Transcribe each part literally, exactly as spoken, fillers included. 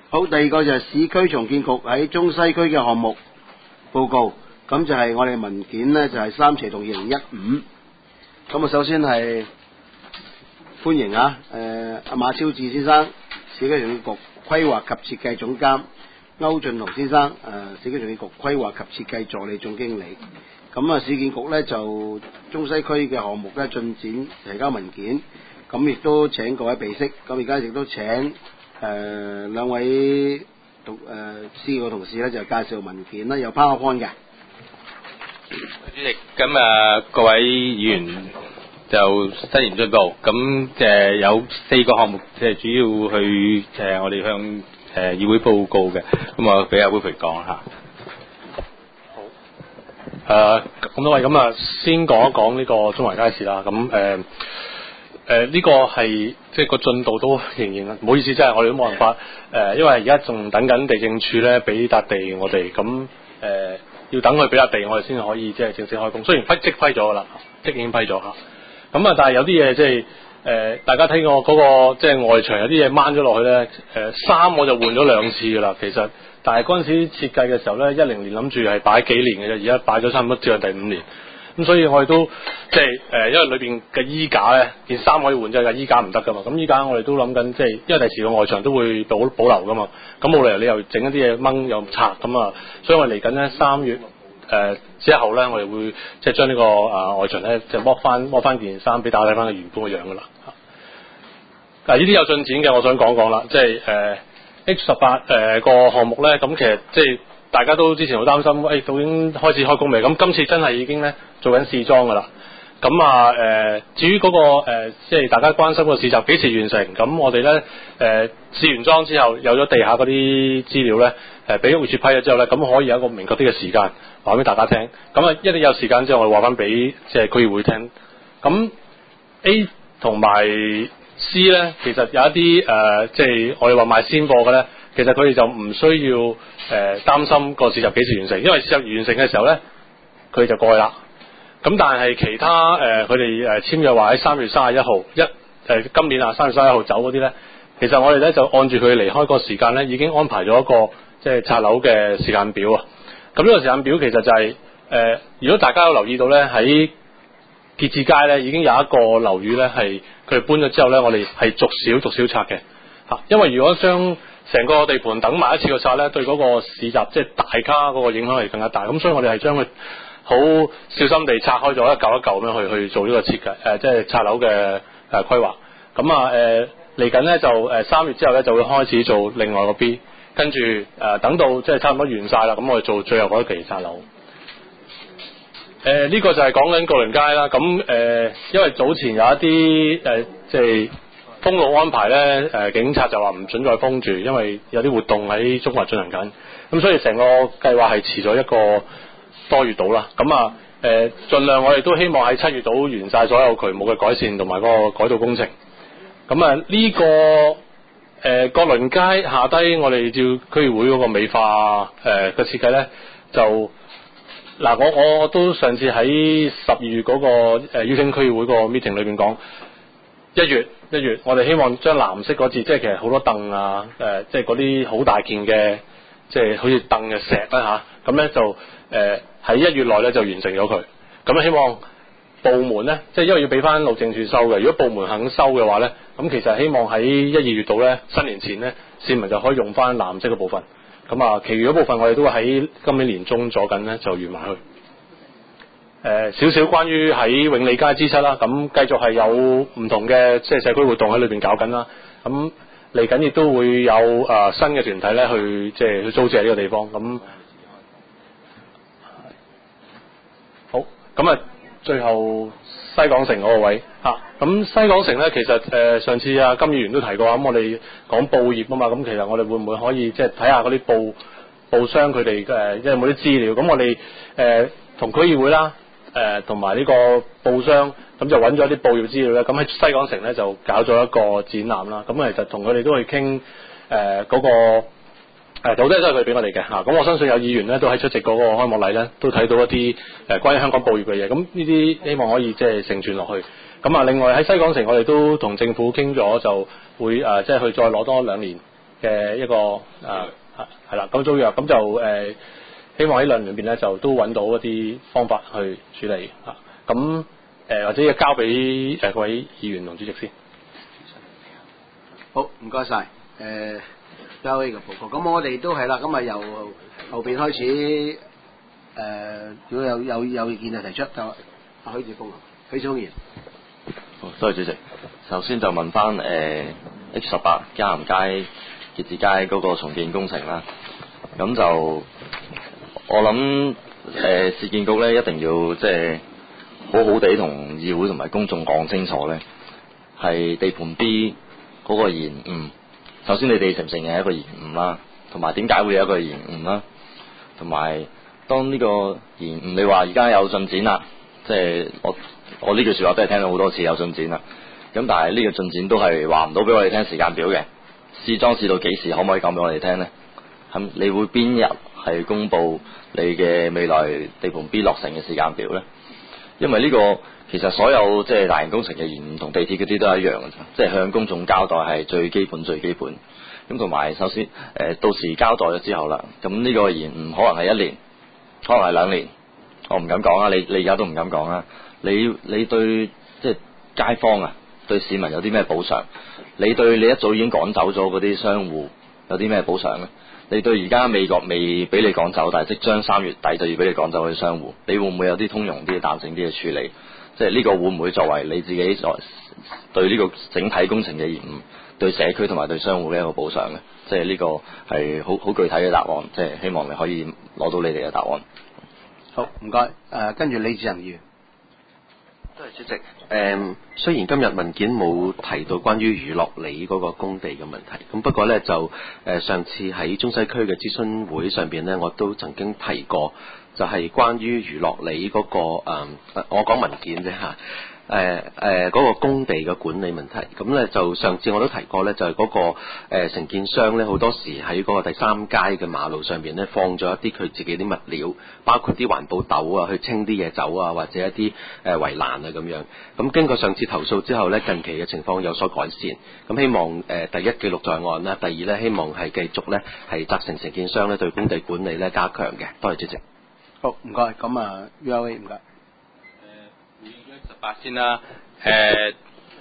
好，第二個就係市區重建局喺中西區嘅項目報告，咁就係我哋文件呢，就係三斜同二零一五。咁啊，首先係歡迎啊，誒、呃、阿馬超智先生，市區重建局規劃及設計總監；歐俊豪先生，誒、呃、市區重建局規劃及設計助理總經理。咁啊，市建局呢，就中西區嘅項目咧進展提交文件，咁亦都請各位備悉。咁而家亦都請誒、呃、兩位同誒司嘅同事咧就介紹文件啦，有 PowerPoint 嘅。 主席，咁啊各位議員就新年進步，咁誒有四個項目，即係主要去誒我哋向誒議會報告嘅，咁啊俾阿 Wilfred 講下。 誒咁多位，咁啊先講一講呢個中環街市啦。咁誒誒呢個係即係個進度都仍然唔好意思，真係我哋都冇辦法誒、呃，因為而家仲等緊地政處咧俾笪地我哋，咁誒、呃、要等佢俾笪地我哋先可以即係正式開工。雖然批即批咗㗎啦，即已經批咗嚇。咁啊，但係有啲嘢即係誒大家睇過嗰個即係外牆有啲嘢掹咗落去咧，誒衫我就換咗兩次㗎啦，其實。但係嗰陣時設計嘅時候咧，一零年諗住係擺幾年嘅啫，而家擺咗差唔多接近第五年。咁所以我哋都即係誒，因為裏邊嘅衣架咧，件衫可以換，即係衣架唔得噶嘛。咁依家我哋都諗緊，即係因為第時個外牆都會保保留噶嘛。咁冇理由你又整一啲嘢掹又拆咁啊。所以我哋嚟緊咧三月誒、呃、之後咧，我哋會即係將呢個啊外牆咧就剝翻剝翻件衫俾大家睇翻佢原本嘅樣噶啦。嗱，呢啲有進展嘅，我想講講啦，即係誒。呃 H 十八誒個項目咧，咁其實即係大家都之前好擔心，誒究竟開始開工未？咁今次真係已經咧做緊試裝㗎啦。咁啊誒，至於嗰、那個、呃、即係大家關心個市集幾時完成？咁我哋咧誒試完裝之後，有咗地下嗰啲資料咧，誒俾屋宇署批咗之後咧，咁可以有一個明確啲嘅時間話俾大家聽。咁啊，一定有時間之後，我哋話翻俾即係區議會聽。咁 A 同埋。C 咧，其實有一啲誒、呃，即係我哋話賣先貨嘅咧，其實佢哋就唔需要誒、呃、擔心個市集幾時完成，因為市集完成嘅時候咧，佢就過去啦。咁但係其他誒佢哋誒簽約話喺三月三十一號一誒今年啊三月三十一號走嗰啲咧，其實我哋咧就按住佢離開個時間咧，已經安排咗一個即係拆樓嘅時間表啊。咁呢個時間表其實就係、是、誒、呃，如果大家有留意到咧，喺結志街咧已經有一個樓宇咧係。佢哋搬咗之後咧，我哋係逐少逐少拆嘅嚇，因為如果將成個地盤等埋一次個拆咧，對嗰個市集即係大家嗰個影響係更加大。咁所以我哋係將佢好小心地拆開咗一嚿一嚿咁樣去去做呢個設計誒、呃，即係拆樓嘅誒規劃。咁啊誒嚟緊咧就誒三月之後咧就會開始做另外個 B， 跟住誒、呃、等到即係差唔多完晒啦，咁我哋做最後嗰一期拆樓。誒、呃、呢、這個就係講緊告倫街啦，咁誒、呃、因為早前有一啲誒即係封路安排咧，誒、呃、警察就話唔准再封住，因為有啲活動喺中環進行緊，咁所以成個計劃係遲咗一個多月到啦。咁啊誒盡量我哋都希望喺七月度完晒所有渠務嘅改善同埋個改道工程。咁啊呢、這個誒告倫街下低我哋照區議會嗰個美化誒嘅設計咧就。嗱，我我都上次喺十二月嗰、那個誒、呃、邀請區議會個 meeting 裏邊講，一月一月，我哋希望將藍色嗰節，即係其實好多凳啊，誒、呃，即係嗰啲好大件嘅，即係好似凳嘅石啦嚇，咁、啊、咧就誒喺一月內咧就完成咗佢。咁希望部門咧，即係因為要俾翻路政署收嘅，如果部門肯收嘅話咧，咁其實希望喺一二月度咧，新年前咧，市民就可以用翻藍色嘅部分。咁啊，其餘嗰部分我哋都會喺今年年中咗緊咧，就完埋去。誒、呃，少少關於喺永利街之七啦，咁繼續係有唔同嘅即係社區活動喺裏邊搞緊啦。咁嚟緊亦都會有誒、呃、新嘅團體咧去即係去租借呢個地方。咁好，咁啊，最後西港城嗰個位嚇，咁、啊、西港城咧其實誒、呃、上次啊金議員都提過，咁我哋講報業啊嘛，咁其實我哋會唔會可以即係睇下嗰啲報報商佢哋誒即係有冇啲資料？咁我哋誒同區議會啦，誒同埋呢個報商，咁就揾咗啲報業資料咧。咁喺西港城咧就搞咗一個展覽啦。咁其實同佢哋都去傾誒嗰個。誒，好多都係佢俾我哋嘅嚇，咁我相信有議員咧都喺出席嗰個開幕禮咧，都睇到一啲誒關於香港報業嘅嘢，咁呢啲希望可以即係承傳落去。咁啊，另外喺西港城我哋都同政府傾咗，就會誒即係去再攞多兩年嘅一個誒係啦，咁租約咁就誒、呃、希望喺兩年裏邊咧就都揾到一啲方法去處理啊。咁誒、呃、或者交俾誒各位議員同主席先。 好，唔該晒。誒交呢個報告。咁我哋都係啦，咁啊由後邊開始誒、呃，如果有有有意見就提出，就阿許智峰啊，許智峰議員。 好，多謝主席。首先就問翻誒 H 十八嘉咸街結志街嗰個重建工程啦。咁就我諗誒市建局咧一定要即係好好地同議會同埋公眾講清楚咧，係地盤 B 嗰個延誤。首先你哋承唔承認係一個延誤啦，同埋點解會有一個延誤啦？同埋當呢個延誤，你話而家有進展啦，即係我我呢句説話都係聽到好多次有進展啦。咁但係呢個進展都係話唔到俾我哋聽時間表嘅，試裝試到幾時，可唔可以講俾我哋聽呢？咁你會邊日係公佈你嘅未來地盤 B 落成嘅時間表呢？因為呢個其實所有即係大型工程嘅延誤同地鐵嗰啲都係一樣嘅啫，即係向公眾交代係最基本最基本。咁同埋首先誒、呃、到時交代咗之後啦，咁呢個延誤可能係一年，可能係兩年，我唔敢講啊！你你而家都唔敢講啊！你你對即係街坊啊，對市民有啲咩補償？你對你一早已經趕走咗嗰啲商戶有啲咩補償呢？你對而家未覺未俾你趕走，但係即將三月底就要俾你趕走嗰啲商戶，你會唔會有啲通融啲嘅彈性啲嘅處理？即係呢個會唔會作為你自己作對呢個整體工程嘅延誤，對社區同埋對商戶嘅一個補償呢？即係呢個係好好具體嘅答案，即係希望你可以攞到你哋嘅答案。 好，唔該。誒，跟住李志恒議員。 多謝主席。誒、嗯，雖然今日文件冇提到關於娛樂里嗰個工地嘅問題，咁不過呢，就誒、呃、上次喺中西區嘅諮詢會上邊呢，我都曾經提過，就係關於娛樂里嗰個誒、呃，我講文件啫嚇。誒誒嗰個工地嘅管理問題，咁咧就上次我都提過咧，就係、是、嗰、那個、呃、承建商咧，好多時喺嗰個第三街嘅馬路上邊咧放咗一啲佢自己啲物料，包括啲環保斗啊，去清啲嘢走啊，或者一啲誒、呃、圍欄啊咁樣。咁經過上次投訴之後咧，近期嘅情況有所改善。咁希望誒、呃、第一記錄在案啦，第二咧希望係繼續咧係責成承建商咧對工地管理咧加強嘅。多謝主席。 好，唔該。咁啊 U L A 唔該。 十八先啦，誒、呃，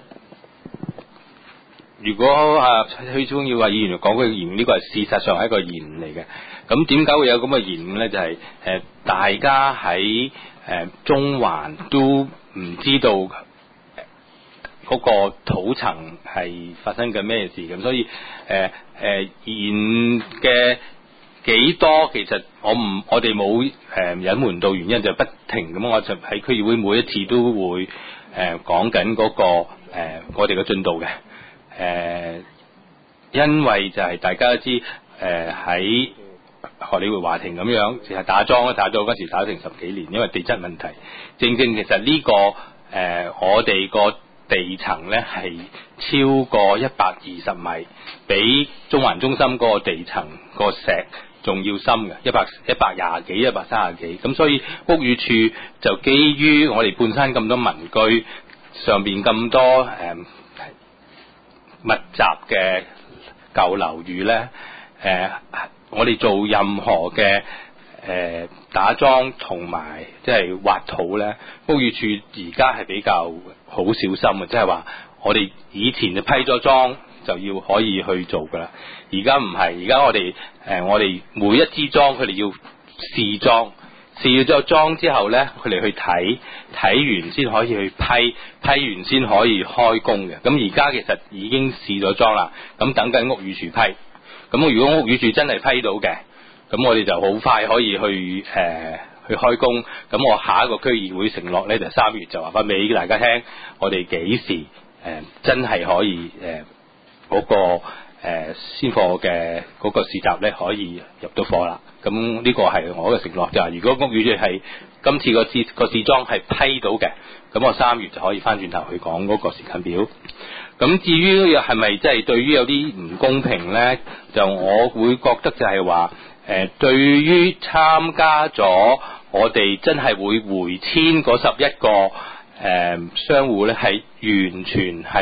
如果啊許智峰要話議員講嘅延誤，呢個係事實上係一個延誤嚟嘅。咁點解會有咁嘅延誤咧？就係、是、誒、呃、大家喺誒、呃、中環都唔知道嗰、呃那個土層係發生緊咩事，咁所以誒誒、呃呃、延嘅幾多，其實我唔，我哋冇誒隱瞞到原因，就不停咁，我就喺區議會每一次都會誒、呃、講緊嗰、那個、呃、我哋嘅進度嘅誒、呃，因為就係大家都知誒喺荷里活華庭咁樣，其實打樁咧打咗嗰時打成十幾年，因為地質問題，正正其實呢、這個誒、呃、我哋個地層咧係超過一百二十米，比中環中心嗰個地層個石仲要深嘅，一百一百廿幾、一百三十幾，咁所以屋宇署就基於我哋半山咁多民居，上邊咁多誒、呃、密集嘅舊樓宇咧，誒、呃、我哋做任何嘅誒、呃、打樁同埋即係挖土咧，屋宇署而家係比較好小心嘅，即係話我哋以前就批咗樁就要可以去做噶啦。而家唔係，而家我哋誒、呃、我哋每一支樁佢哋要試樁，試咗樁之後咧，佢哋去睇，睇完先可以去批，批完先可以開工嘅。咁而家其實已經試咗樁啦，咁等緊屋宇署批。咁如果屋宇署真係批到嘅，咁我哋就好快可以去誒、呃、去開工。咁我下一個區議會承諾咧，就三月就話翻俾大家聽，我哋幾時誒、呃、真係可以誒嗰、呃那個。誒、呃、先貨嘅嗰個市集咧可以入到貨啦，咁呢個係我嘅承諾，就係、是、如果屋宇署係今次個試個試裝係批到嘅，咁我三月就可以翻轉頭去講嗰個時間表。咁至於係咪即係對於有啲唔公平咧，就我會覺得就係話誒，對於參加咗我哋真係會回遷嗰十一個誒、呃、商戶咧，係完全係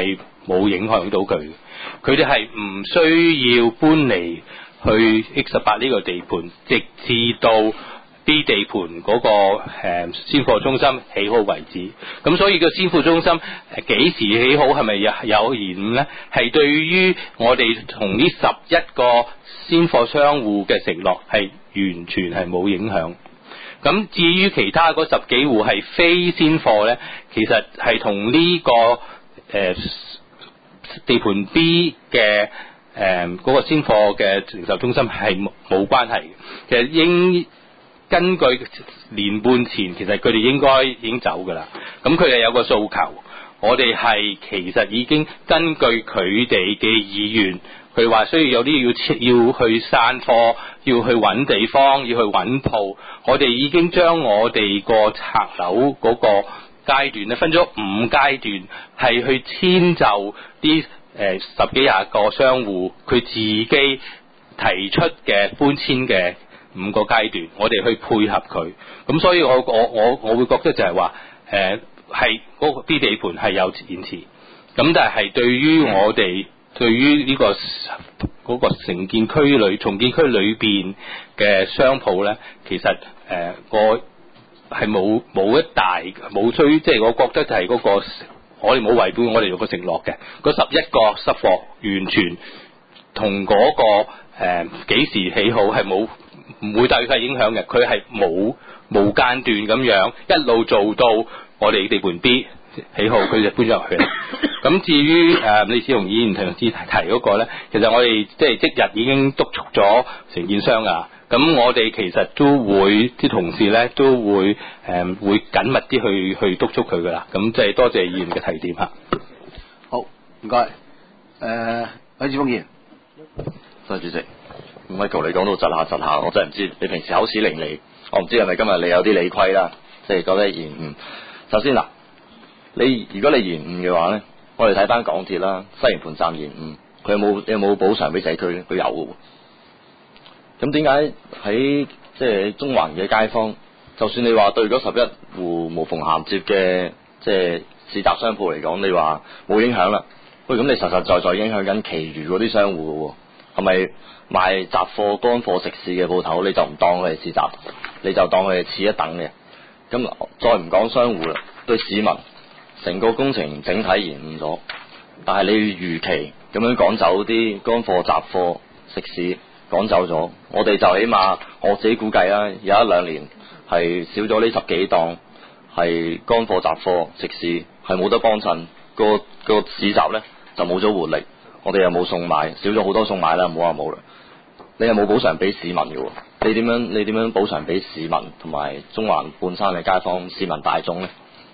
冇影響到佢，佢哋係唔需要搬嚟去 X 十八呢個地盤，直至到 B 地盤嗰、那個誒、呃、鮮貨中心起好為止。咁所以個鮮貨中心幾時起好，係咪有有延誤呢？係對於我哋同呢十一個鮮貨商戶嘅承諾係完全係冇影響。咁至於其他嗰十幾戶係非鮮貨呢，其實係同呢個誒、呃、地盤 B 嘅誒嗰個鮮貨嘅零售中心係冇冇關係嘅。其實應根據年半前，其實佢哋應該已經走㗎啦。咁佢哋有個訴求，我哋係其實已經根據佢哋嘅意願，佢話需要有啲要要去散貨，要去揾地方，要去揾鋪。我哋已經將我哋個拆樓嗰個階段咧分咗五階段，係去遷就啲誒、呃、十幾廿個商戶佢自己提出嘅搬遷嘅五個階段，我哋去配合佢。咁所以我我我我會覺得就係話誒係嗰個啲地盤係有延遲，咁但係對於我哋對於呢、這個嗰、那個承建區裏重建區裏邊嘅商鋪咧，其實誒、呃、個係冇冇一大冇需，即係我覺得就係嗰、那個我哋冇違背我哋個承諾嘅嗰十一個濕貨，完全同嗰、那個誒幾、呃、時起好係冇唔會對佢影響嘅，佢係冇無間斷咁樣一路做到我哋地盤 B 起好，佢就搬咗入去。咁至於誒李志雄議員同志提嗰個咧，其實我哋即係即日已經督促咗承建商啊。咁我哋其實都會啲同事咧都會誒、呃、會緊密啲去去督促佢噶啦。咁即係多謝議員嘅提點嚇。 好，唔該。誒，許智峯議員， 多謝主席。Michael 你講到窒下窒下，我真係唔知你平時口齒伶俐，我唔知係咪今日你有啲理虧啦，即係覺得延誤。首先嗱，你如果你延誤嘅話咧，我哋睇翻港鐵啦，西營盤站延誤，佢有冇有冇補償俾社區咧？佢有嘅喎。咁點解喺即係中環嘅街坊，就算你話對嗰十一戶無縫銜接嘅即係市集商鋪嚟講，你話冇影響啦？喂，咁你實實在在影響緊其餘嗰啲商戶嘅喎，係咪賣雜貨、乾貨、食肆嘅鋪頭，你就唔當佢係市集，你就當佢係次一等嘅？咁再唔講商戶啦，對市民成個工程整體延誤咗，但係你預期咁樣趕走啲乾貨、雜貨、食肆。趕走咗，我哋就起碼我自己估計啦，有一兩年係少咗呢十幾檔係乾貨雜貨食肆，係冇得幫襯，個個市集呢就冇咗活力，我哋又冇送賣，少咗好多送賣啦，唔好話冇啦。你又冇補償俾市民嘅喎，你點樣你點樣補償俾市民同埋中環半山嘅街坊市民大眾呢？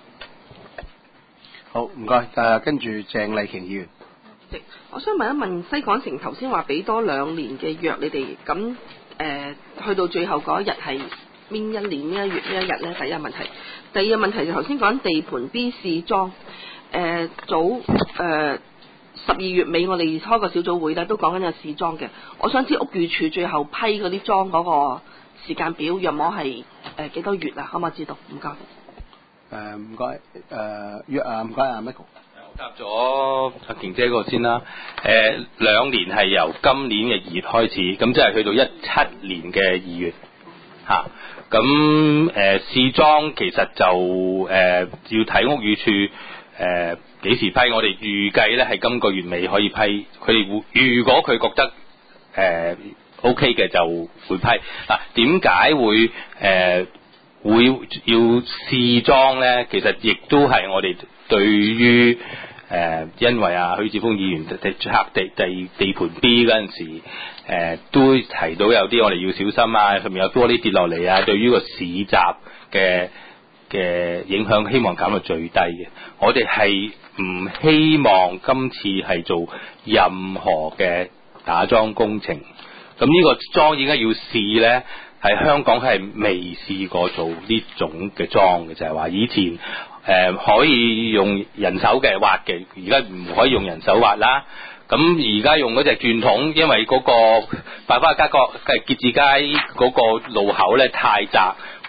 好，唔該。誒，跟住鄭麗瓊議員。 我想問一問西港城頭先話俾多兩年嘅約你哋，咁誒去到最後嗰一日係邊一年呢一月呢一日呢？第一個問題，第二個問題就頭先講地盤 B 試裝，誒、呃、早誒十二月尾我哋開個小組會咧，都講緊有試裝嘅。我想知屋宇署最後批嗰啲裝嗰個時間表，約莫係誒幾多月啊？可唔可以知道？唔該。 誒唔該。誒約啊，唔該啊 Michael。 答咗阿瓊姐嗰個先啦。誒、呃、兩年係由今年嘅二月開始，咁即係去到一七年嘅二月嚇。咁誒試裝其實就誒、呃、要睇屋宇署誒幾時批，我哋預計咧係今個月尾可以批。佢哋會如果佢覺得誒、呃、OK 嘅就會批。嗱，點解會誒、呃、會要試裝咧？其實亦都係我哋對於誒、呃，因為啊，許智峯議員地拆地地地盤 B 嗰陣時，誒、呃、都提到有啲我哋要小心啊，上面有玻璃跌落嚟啊，對於個市集嘅嘅影響，希望減到最低嘅。我哋係唔希望今次係做任何嘅打樁工程。咁呢個樁點解要試咧？係香港係未試過做呢種嘅樁嘅，就係、是、話以前誒、呃、可以用人手嘅挖嘅，而家唔可以用人手挖啦。咁而家用嗰隻鑽筒，因為嗰個百花街角嘅結志街嗰個路口咧太窄，嗰、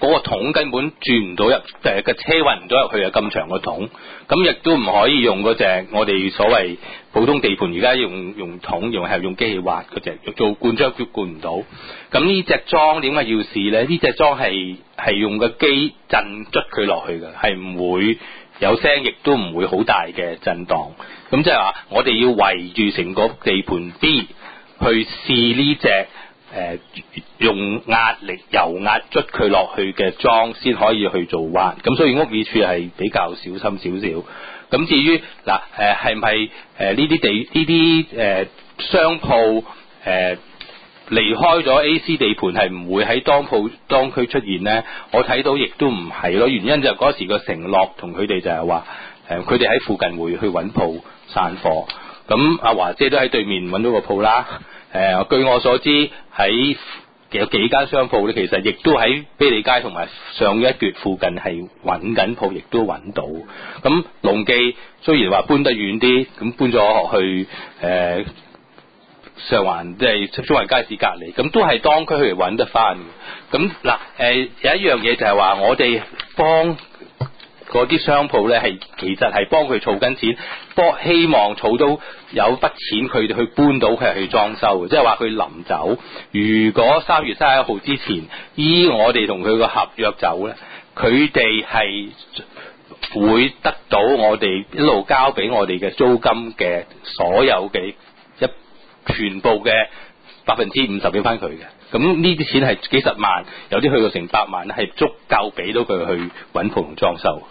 嗰個桶根本轉唔到入，誒嘅車運唔到入去啊，咁長個桶，咁亦都唔可以用嗰隻我哋所謂普通地盤而家用用桶，用係用機器挖嗰隻做灌漿，佢灌唔到。咁呢隻裝點解要試咧？呢隻裝係係用個機震捽佢落去嘅，係唔會有聲，亦都唔會好大嘅震盪。咁即係話我哋要圍住成個地盤 B 去試呢隻。誒、呃、用壓力油壓捽佢落去嘅裝先可以去做彎，咁所以屋宇署係比較小心少少。咁至於嗱誒係唔係誒呢啲地呢啲誒商鋪誒離開咗 A C 地盤係唔會喺當鋪當區出現咧？我睇到亦都唔係咯，原因就係嗰時個承諾同佢哋就係話誒佢哋喺附近會去揾鋪散貨。咁阿華姐都喺對面揾到個鋪啦。誒、呃，據我所知，喺有幾間商鋪咧，其實亦都喺卑利街同埋上一橛附近係揾緊鋪，亦都揾到。咁龍記雖然話搬得遠啲，咁搬咗去誒、呃、上環，即係中環街市隔離，咁都係當區去揾得翻。咁嗱誒有一樣嘢就係話，我哋幫嗰啲商鋪咧係其實係幫佢儲緊錢，幫希望儲到有筆錢佢哋去搬到佢係去裝修嘅，即係話佢臨走，如果三月三十一號之前依我哋同佢個合約走咧，佢哋係會得到我哋一路交俾我哋嘅租金嘅所有嘅一全部嘅百分之五十俾翻佢嘅。咁呢啲錢係幾十萬，有啲去到成百萬咧，係足夠俾到佢去揾鋪同裝修。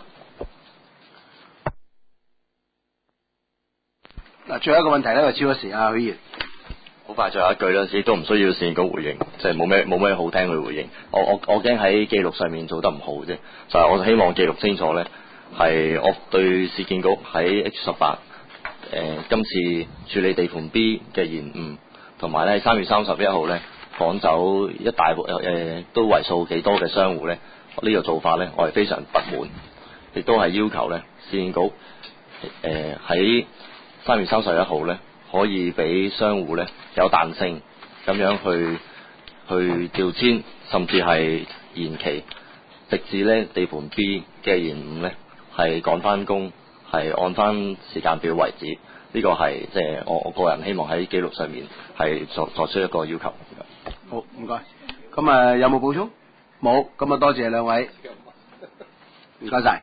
嗱，最後一個問題咧，就超咗時啊，許議員。 好快，最後一句啦，亦都唔需要市建局回應，即係冇咩冇咩好聽去回應。我我我驚喺記錄上面做得唔好啫，就係、是、我希望記錄清楚咧，係我對市建局喺 H 十八誒今次處理地盤 B 嘅延誤，同埋咧三月三十一號咧趕走一大部誒、呃、都為數幾多嘅商戶咧，呢、這個做法咧，我係非常不滿，亦都係要求咧市建局誒喺三月三十一號咧，可以俾商戶咧有彈性咁樣去去調遷，甚至係延期，直至咧地盤 B 嘅延誤咧係趕翻工，係按翻時間表為止。呢、這個係即係我我個人希望喺記錄上面係作作出一個要求。 好，唔該。咁啊，有冇補充？冇。咁啊，多謝兩位。唔該晒。